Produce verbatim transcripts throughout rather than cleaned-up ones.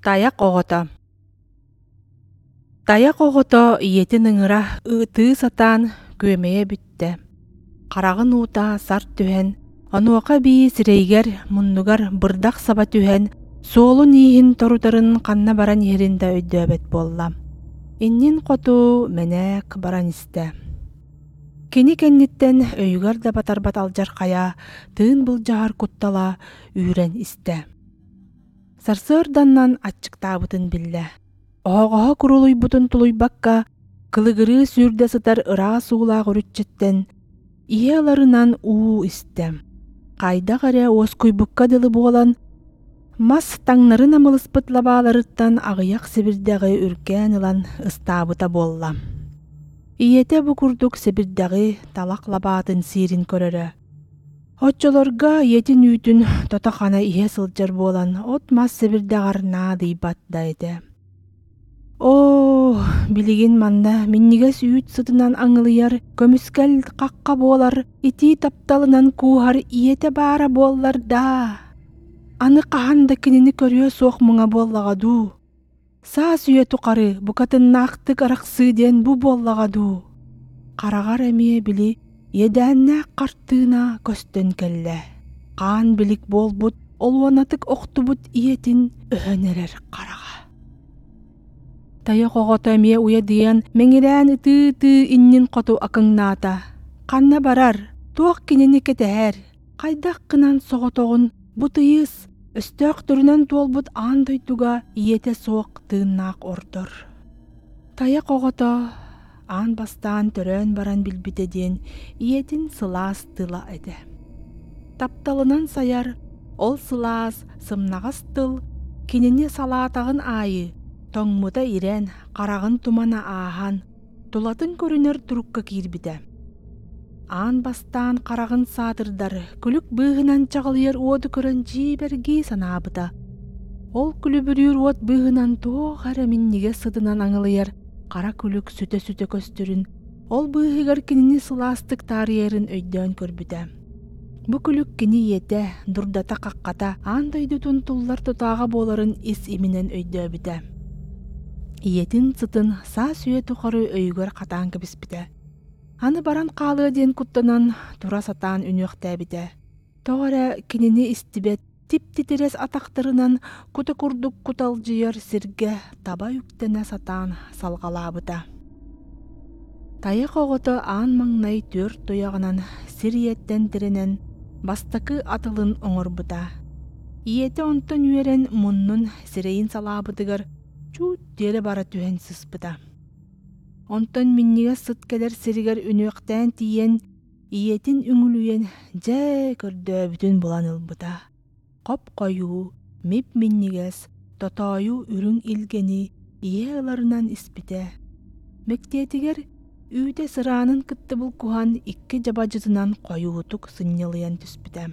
Таяк оҕото. Таяк оҕото иетин ыҥыра ыытыы сатаан күөмэйэ бүтtä. Харағын уута сар түһэн, онуоха бии сирэйгэр муннугар бырдах саба түһэн, суолу нииһин торутарын ханна баран иһирин да өйдөөбөт буолла. Иннин хоту мэнээк баран истэ. Кини кэнниттэн өйүгар да батарбат алдьар хая, тыын былдьаһар куттала үүрэн истэ. Сарсыарданнан аччыктаабытын биллэ. Оҕоҕоһо курулуйбутун тулуйбакка, кылыгырыы сүүрдэ сытар ыраа суулаах үрүччэттэн, ийэ ыларынан уу истэ. Хайдах эрэ уоскуйбукка дылы буолан, мас таҥнарын амылыспыт лабааларыттан аҕыйах сибирдэҕи үркээн ылан ыстаабыта буолла. Ийэтэ бу курдук сибирдэҕи талах лабаатын сиирин көрөрө. Отчолорга иетин үүтүн тотохана иһэ сылдьар буолан, от мас сибирдэҕар наадыйбат да этэ. Оо, билигин манна миннигес үүт сытынан аҥылыйар, көмүскэл хакка буолар, итии тапталынан кууһар ийэтэ баара буоллар да. Аны хаһан да кинини көрүө суох муҥа буоллаҕадуу. Саас үө тукары букатыннаахтык арахсыы диэн бу буоллаҕадуу. Хараҕар эмиэ били иэдээннээх хартыына көстөн кэллэ. Хаан билик буолбут, олуонатык охтубут ийэтин өһөнэрэр хараҕа. Таяк оҕото эмиэ уя диэн мэҥирээн ытыы-ытыы иннин хоту акыҥнаата. Ханна барар, туох кинини кэтэһэр. Хайдах кынан соҕотоҕун, бу тыйыс, өстөөх төрүнэн туолбут аан дойдуга ийэтэ суох тыыннаах ордор. Таяк оҕото аан бастаан төрөөн баран билбитэ диэн ийэтин сылаас тыла этэ. Тапталынан саяр, ол сылаас сымнағас тыл, кинини салаатаҕын аайы, тоҥмута ирэн, харағын тумана ааһан, тулатын көрүнөр турукка киирбитэ. Аан бастаан харағын саатырдар, күлүк быыһынан чаҕылыйар уоду көрөн дьиибэрги санаабыта. Ол күлүбүрүүр уот быыһынан туох эрэ минниге сытынан аҥылыйар, хара күлүк сүтө-сүтө көстүрүн, ол быыһыгар кинини сылаастык таарыйарын өйдөөн көрбүтэ. Бу күлүк кини иэтэ, дурдата хакката, аан дойдутун туллар тутааҕа буоларын ис иминен өйдөөбүтэ. Ийэтин сытын саа сүйэ тухары өйүгөр хатаан кэбиспитэ. Аны баран хаалыа диэн куттанан тура сатаан үнүөхтээбитэ. Тоҕора кинини истибет, тип-титирес атахтарынан кута курдук куталдьыйар сиргэ таба үктэнэ сатаан салгалаабыта. Таяк оҕото аан маҥнай түөр туяҕынан сир иэттэн тирэнэн бастакы атылын оҥорбута. Ийэтэ онтон үөрэн муннун сирэйин салаабытыгар чуут диэри бара түһэн сыспыта. Онтон минниге сыт келер сиригер үнүөхтээн тиийэн ийэтин үҥүлүйэн дьэ көрдөөбүтүн булан ылбыта. Хоп койуу, мип миннигес, тотоою үрүң илгени ийэ ыларынан испите. Мектиэтигер үүтэ сыраанын кыттыбыл куһан икки жабажытынан койуутук сынньылыйан түспүтэ.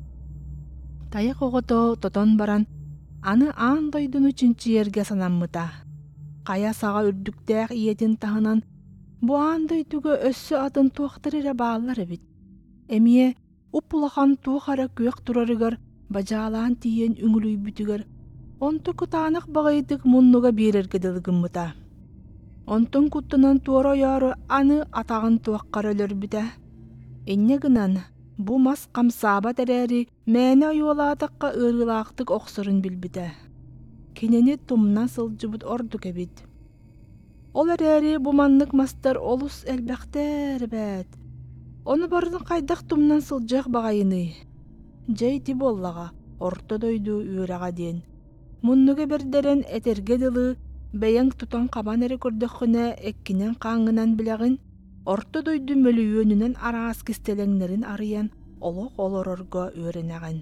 Таяк оҕото тотон баран аны аан дойдуну чинчиерге санаммыта. Хая саҕа үрдүктээх ийэтин таһынан бу аан дойдуга өссө атын туохтар эрэ бааллар эбит. Эмиэ уппулахан туох ара күөх турарыгар бажаалаан тиийэн үҥүлүйбүтүгэр онто кутаанах баҕайытык муннуга биэрэргэ дылыгыммыта. Онтон куттанан туора ойоору аны атаҕын туоххара өлөрбүтэ. Инне гынан бу мас хамсаабат эрээри мээне ойуолаатакка ыарыылаахтык охсорун билбитэ. Кинини тумна сылдьыбыт ордук эбит. Ол эрээри бу маннык мастар олус элбэхтээр бэт. Ону барын хайдах тумнан сылдьыах баҕайыны. Дьэйти буоллаҕа, орто дойду үөрэҕэ диэн. Муннуга бердерен этерге дылы бэйэҥ тутан хабан эре көрдөххүнэ эккинэн хааңҥынан билэҕин, орто дойду мөлүйүөнүнэн араас кистэлэҥнэрин арыйан олох олорорго үөрэнэҕин.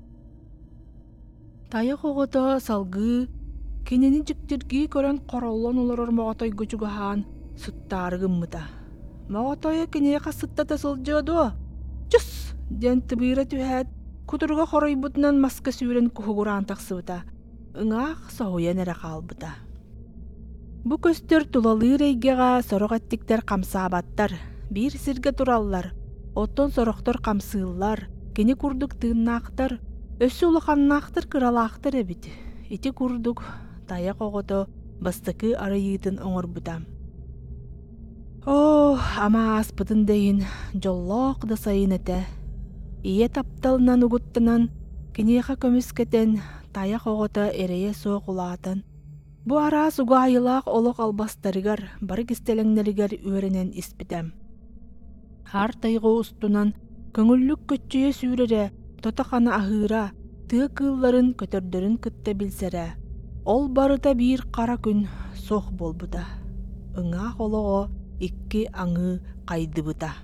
Таяк оҕото салгыы, кинини дьиктиргии көрөн хороллон олорор моҕотойго чугаһаан суттаарыгыммыта. Моҕотойо киниэхэ сыттата сылдьыадуо, «Чус!» диэн тыбыыра түһээт, кутурга хоройбутунан маска сүүрэн куһугураан тахсыбыта. Ыҥаах соһуйан эрэ хаалбыта. Бу көстөр тулалыыр эйгэҕэ сорох эттиктэр хамсаабаттар, биир сиргэ тураллар, оттон сорохтор хамсыыллар, кини курдук тыыннаахтар, өссү улаханнаахтар кыралаахтар эбит. Ити курдук таяк оҕото бастакы арайыытын оҥорбутам. О, ама аспытын дейин жоллоох да сайын эте. Ие тапталынан угуттанан киниэха көмүскетен таяк оҕото эрэйэ суох улаатан. Бу араас угаайылаах олох албастарыгар бары кистелэҥнэригэр үөрэнэн испитем. Хар тайгы устунан көҥүллүк көччүйэ сүүрэрэ тотахана аһыыра тыа кыылларын көтөрдөрүн кытта билсэрэ. Ол барыта биир хара күн суох болбута. Ыҥаах олоҕо икки аҥыы хайдыбыта.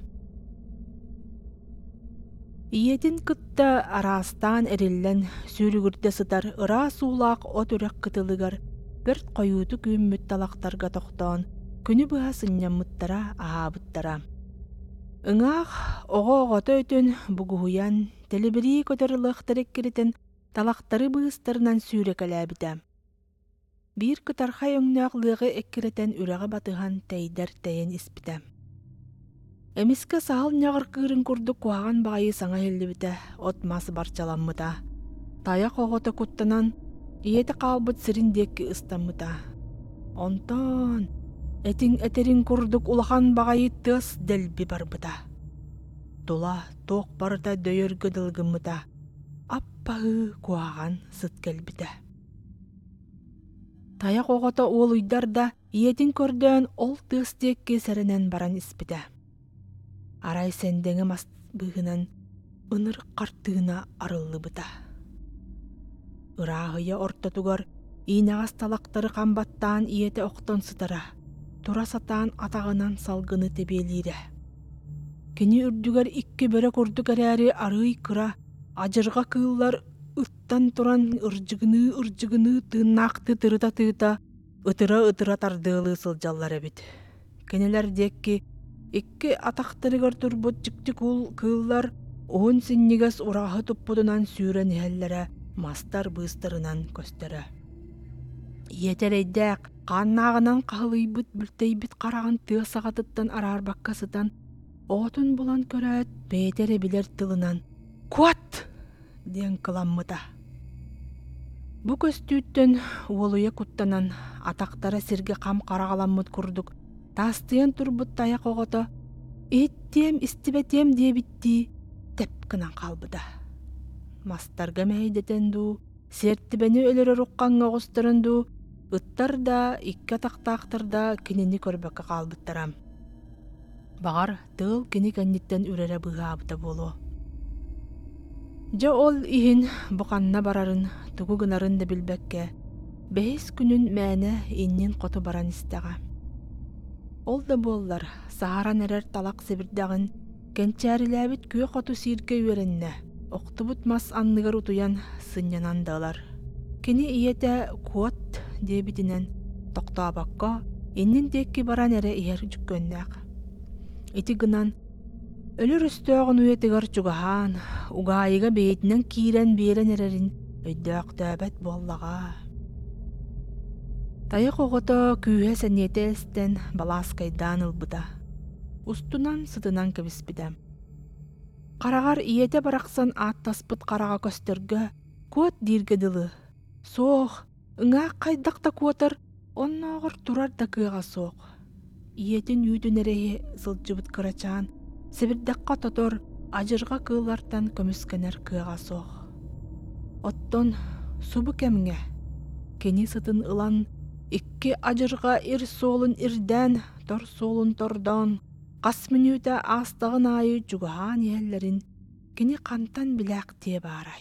Иетин кытта араастаан эриллэн сүүрүгүрдэ сытар ыраа суулаах от үрэх кытылыгар бэрт хойууту күүммүт талахтарга тохтоон күнү быһа сынньаммыттара аһаабыттара. Ыҥаах оҕо-оҕото өтүн бугуһуйан телебирии көтөрүлыахтарыккиритин талахтары быыстарынан сүүрэкэлээбитэ. Биир кытархай өҥнөөҕлыөгы эккиретен үрэҕэ батыһан тэйдэр тэйэн испитэ. Эмиске саһал ньаҕыркыырын курдук куһаҕан баайы саҥа хиллибитэ от мас барчаламмыта. Таяк оҕото куттанан ийэти хаалбыт сирин диэкки ыстаммыта. Онтон этиң этерин курдук улахан баҕайы тыас дэлби барбыта. Тула туох барыта дөйөргө дылгыммыта. Аппаһыы куһаҕан сыт кэлбитэ. Таяк оҕото уолуйдар да ийэтин көрдөөн ол тыас диэкки сэрэнэн баран испитэ. Арай сэндеҥе мас быһынан ыныр хартыына арыллыбыта. Ырааһыйа ортотугар иинэҕас талактары хамбаттаан ийэте охтон сытара, тура сатаан атаҕынан салгыны тебиэлиирэ. Кини үрдүгэр икки бөрө курдук эрээри арый кыра, ажырга кыыллар ыттан туран ырдьыгыны ырдьыгыны тыыннаахты тырыта тыыта, ытыра ытыра тардыылыы сылдьаллар эбит. Кинилэр диэкки икки атахтарыгар турбут дьиктик ул кыыллар уун синнигас урааһы туппутунан сүүрэн иһэллэрэ мастар быыстарынан көстөрө. Иетерейдээк хааннааҕынан хаһылыйбыт бүлтэйбит хараган тыа саҕатыттан араарбакка сытан оотун булан көрөөт бээтере билэр тылынан «Куат!» диэн кыламмыта. Бу көстүүттөн уолуйа куттанан атактара сирге хам харагаламмыт курдук таастыйан турбут таяк оҕото «Иттиэм истибэтиэм» диэбитти тэпкынан халбыта. Мастарга мэйдетен дуу, сертибэни өлөрө рукканга оҕустаран дуу, ыттар да, икка тактаактар да кинини көрбөккө хаалбыттарам. Багар тыыл кини кэнниттен үрэрэ быһаабыта болу. Дьа ол иһин буканна барарын, тугу гынарын да билбэкке, бэһис күнүн мээнэ иннин хоту баран истэҕэ. Ол да буоллар, сааран эрэр талак сибирдагын, кэнчээрилээбит күө хоту сииргэ үөрэннэ, октубут мас анныгар утуян сыннянан далар. Кини ийэтэ «Куот» диэбитинэн токтообакка иннин диэкки баран эре иһэр жүккөннээх. Ити гынан өлүр өстөөгүн уйатыгар чугаһаан, угаайыга бэйэтинэн киирэн биэрэн эрэрин өйдөөктөөбөт буоллаҕа. Таяк оҕото күүһэ сэниэтэ эстэн балааскайдаан ылбыта. Устунан сытынан кэбиспитэ. Карагар ийэтэ барахсан ааттаспыт карага көстөргө «Куот» дииргэ дылы. Суох, ыҥаах хайдахта куотар, онноогор турар да кыаҕа суох. Ийэтин үүтүн эрэйи сылдьыбыт кырачаан, сибирдэхха тотор ажырга кыылартан көмүскэнэр кыаҕа суох. Оттон субу кэмҥэ. Кини сытын ылан икки ажырга ир суолун ирдэн, тор суолун тордон, хас мүнүүтэ аастагын аайы жугаһаан иһэллэрин кини хантан билээх тиэ баарай.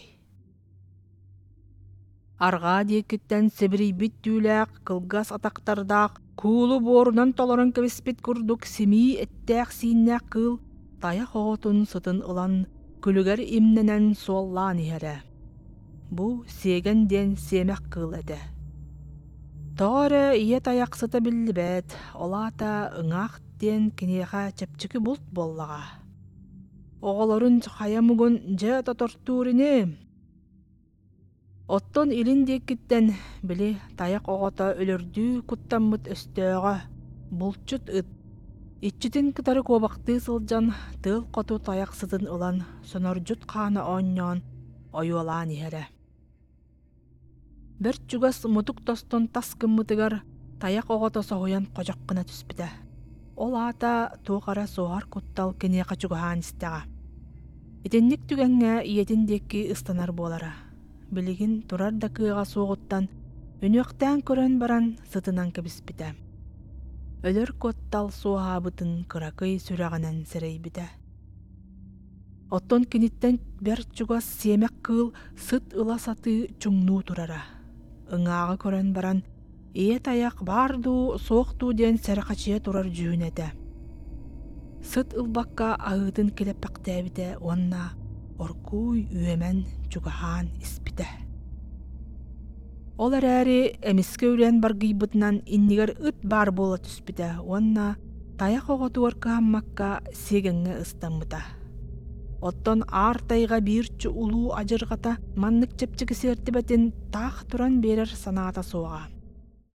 Аргаа диэккиттэн сибирийбит түүлээх кылгас атактардаах куулу буорунан толорон кэбиспит курдук симии эттээх сииннээх кыыл таяк оҕотун сытын ылан күлүгэр имнэнэн суоллаан иһэрэ. Бу сиэгэн диэн сиэмэх кыыл этэ. Тоҕо ийэ таяк сыта биллибэт, олаата ыҥаах диэн киниэхэ чэпчики булт буоллаҕа. Оҕолорун хайамугун дьэ тотортуурини. Оттон илин диэккиттэн били таяк оҕото өлөрдүү куттаммыт өстөөгө булчут ыт. Иччитин кытары куобактыы сылдьан тыал хоту таяк сытын ылан сонордьут хаана оонньоон ойуолаан иһэрэ. Бер чугас мутук тостон тас кыммытыгар таяк оҕото соһуйан қожоққына түспүтэ. Ол аата туохара соһар куттал кенеэка чугаһаан истэҕэ. Итинник түгэҥҥэ иэтин диэкки ыстанар буолара. Билигин турар да кыыҕа суоҕуттан үнүөхтээн көрөн баран сытынан кэбиспитэ. Өлөр коттал суоһаабытын кыракый сүрэҕинэн сэрэйбитэ. Оттон киниттэн бэр чугас сиэмэк кыыл сыт ыла саты чуҥнуу турара. Ыҥааҕы көрөн баран ие таяк баардуу суохтуу диэн сэрэхачыйа турар дьүүнэтэ. Сыт ылбакка аһыытын килэппэхтээбитэ уонна оргууй үөмэн чугаһаан испитэ. Ол эрээри эмискэ үлэн баргыйбытынан иннигэр ыт баар буола түспүтэ уонна таяк оҕотугар кыһаммакка сиэгэҥҥэ ыстаммыта. Оттон аар тайга биирчү улуу ажыргата маннык чэпчигисиэртибэтин таах туран биэрэр санаата суоҕа.